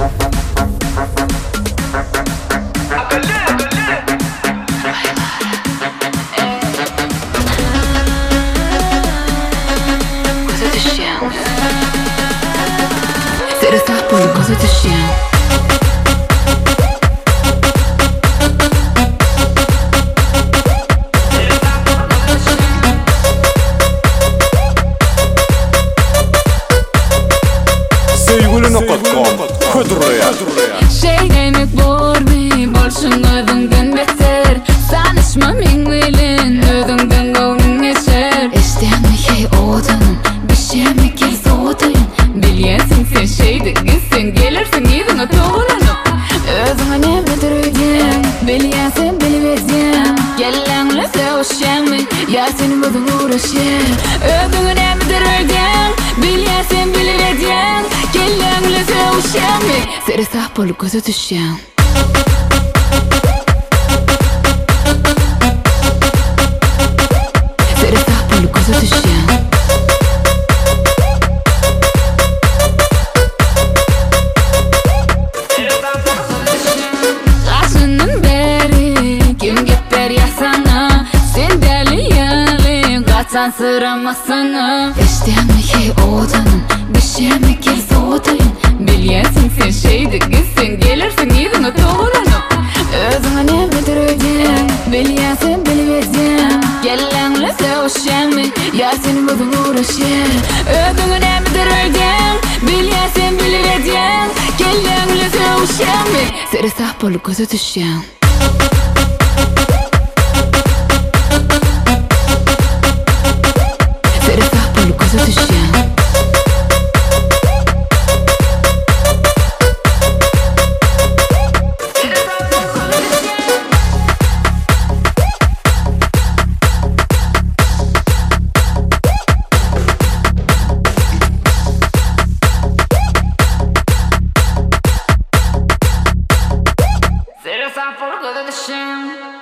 Cosa ti scemo? Sevgili.com Kuduraya Şey demek bormi Bolşun ödünden beter Sanışma min bilin Ödünden gavnin geçer İştemi hey odanın Bişemi gel soğutayın Bilyensin sen şeydi gitsin Gelirsin yüzüne toğlanıp Özüne nemedir ödyen Bilyensin biliversen Gellenle sevuşemi Ya senin ödün uğraşır Ödüne nemedir ödyen Bilyensin biliversen Gellenle sevuşemi Seri sah bolu gözü düşen Seri sah bolu gözü düşen Kaçının beri Kim geper ya sana Sen deli yali Kaçan sıramasını İştemi hey odanın Bişemi gel soğutayın Bilyensin sen şeydi gitsin Gelirsin yüzüne toğlanıp Özüne nemedir ödyen Bilyensin biliversen Gellenle sevuşemi Ya senin ödün uğraşır Ödüne nemedir ödyen Bilyensin biliversen Gellenle sevuşemi Seri sah bolu gözü düşen Seri sah bolu gözü düşen Será só por causa do chão.